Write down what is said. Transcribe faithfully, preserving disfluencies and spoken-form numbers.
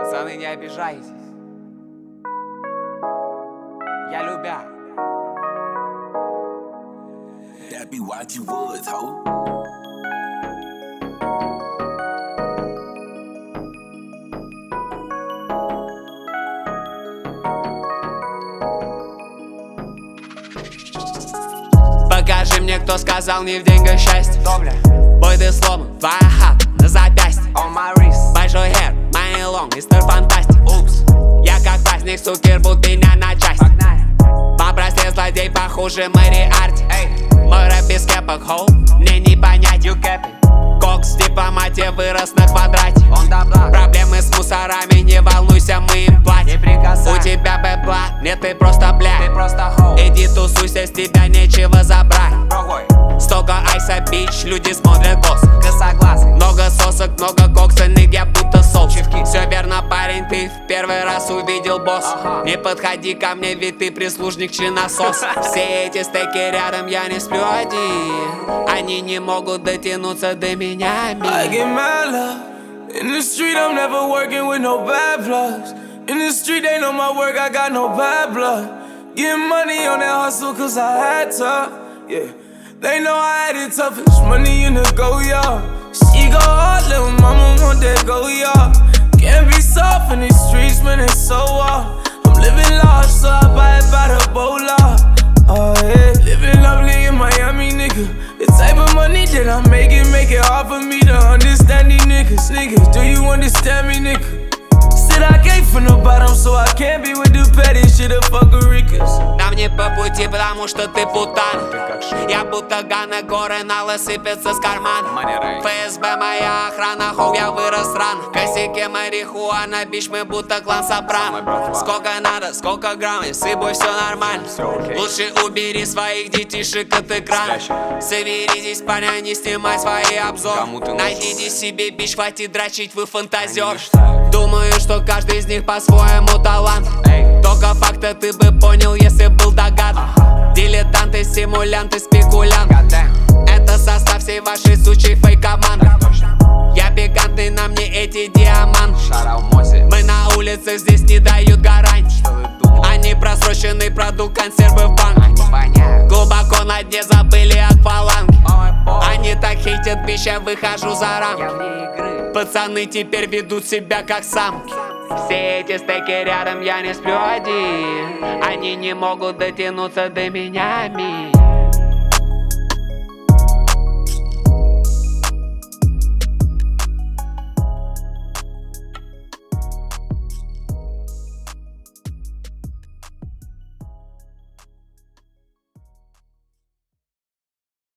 Пацаны, не обижайтесь. Я любя. That be what you would, ho. Покажи мне, кто сказал не в деньгах счастье. Добля. Бой, ты сломан, твоя хата на запястье. On my wrist. Большой хер, money long, мистер Фантастик. Упс. Я как праздник, сукер, будь меня на части. Погнали. Попросил злодей похуже Мэри Арти. Эй. Мой рэп без кепок, хоу, мне не понять. You capping. Кокс в дипломате вырос на квадрате. Он да благ. Проблемы с мусорами, не волнуйся, мы им Не платим. прикасай. У тебя бэпла, нет, ты просто бля. Ты просто хоу. Иди тусуйся, с тебя нечего забрать. Другой. Столько айса, бич, люди смотрят косо. Косоглазый. Много сосок, много кокса, я будто соус. Чевки. Все верно, парень, ты в первый раз увидел босса. Ага. Не подходи ко мне, ведь ты прислужник чиносос. Все эти стейки рядом, я не сплю один. Они не могут дотянуться до меня. I get mad love. In the street, I'm never working with no bad plugs. In the street, they know my work, I got no bad blood. Getting money on that hustle, cause I had to. Yeah, they know I had it toughest. Money in the go, y'all. She go hard, little mama want that go, y'all. Can't be soft in these streets, man, it's so off. I'm living large, so I buy it by the bola. Oh, yeah. Living lovely in Miami, nigga. The type of money that I'm making, make it hard for me to understand these niggas. Niggas, do you understand me, nigga? Said I came from the bottom, so I can't be with the petty shit of fuckerikas. Нам не по пути, потому что ты путан. Я будто Гана, горы налы сыпятся с кармана. ФСБ моя охрана, хоу, я вырос рано. Косяки марихуана, бич, мы будто клан Сопрано. Сколько надо, сколько грамм, и с собой все нормально. Лучше убери своих детишек от экрана. Соберитесь, парня, не снимай свои обзоры. Найдите себе бич, хватит дрочить, вы фантазер. Думаю, что каждый из них по-своему талант. Только факта ты бы понял, если был догад. Дилетанты, симулянты, спекулянты. Это состав всей вашей сучей фейк-команды. Я пикантный, на мне эти диаманты. Мы на улицах, здесь не дают гарантий. Они просроченный продукт, консервы в банк. Глубоко на дне забыли акваланги. Они так хейтят, бич, я выхожу за рамки. Пацаны теперь ведут себя как самки. Все эти стейки рядом, я не сплю один. Они не могут дотянуться до меня, ми.